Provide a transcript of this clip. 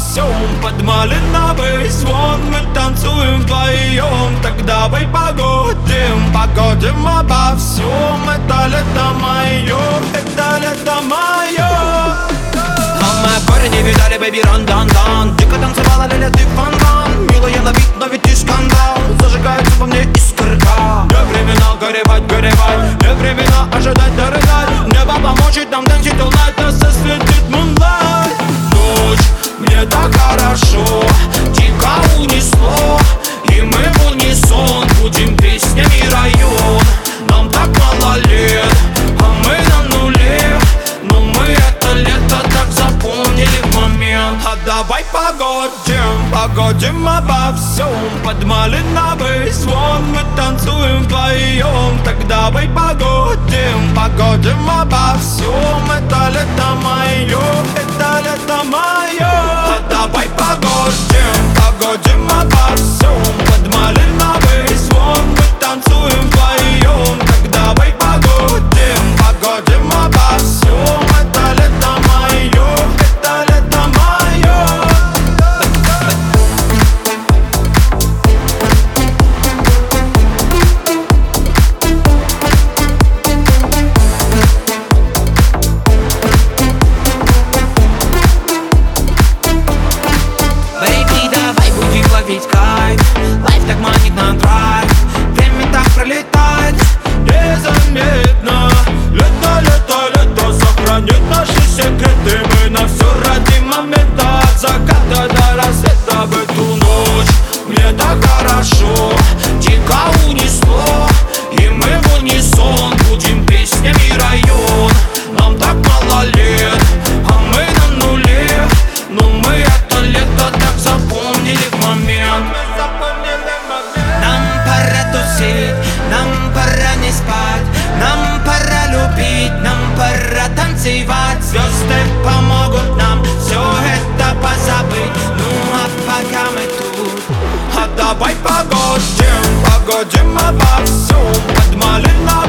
всем. Под малиновый звон мы танцуем вдвоем. Так давай погодим, погодим обо всем. Это лето мое, это лето мое. А мы в городе видали, бэйби, ран-дан-дан. Дико танцевала, ля-ля, ты фонтан. Милая на вид, но ведь и скандал. Зажигается во мне искорка. Не времена горевать, горевать. Не времена ожидать, дорогать. Небо поможет нам танцить all night. Нас осветит moonlight. Ночь, мне так хорошо. Дико унесло. И мы в унисон будем песнями район. Нам так мало лет, а мы на нуле. Но мы это лето так запомнили в момент. А давай погодим, погодим обо всем. Под малиновый звон мы танцуем вдвоем. Так давай погодим, погодим обо всем. Это лето мое, это лето мое. А давай погодим, погодим обо всем. Под малиновый звон мы танцуем вдвоем. Так давай погодим, погодим обо всем. Это лето мое, это лето мое. Baby, давай будем ловить кайф. Лайф так манит на драйв. Время так пролетает незаметно. Лето, лето, лето сохранит наши секреты. Мы на все ради момента. От заката до рассвета в эту ночь. Мне так хорошо, дико унесло. И мы в унисон будем песнями район. Нам так мало лет, а мы на нуле. Но мы это лето так запомнили в момент. Нам пора тусить, нам пора не спать. Нам пора любить, нам пора танцевать. Звезды помогут нам все это позабыть. Ну а пока мы тут, а давай погодим, погодим обо всем. Под малиновый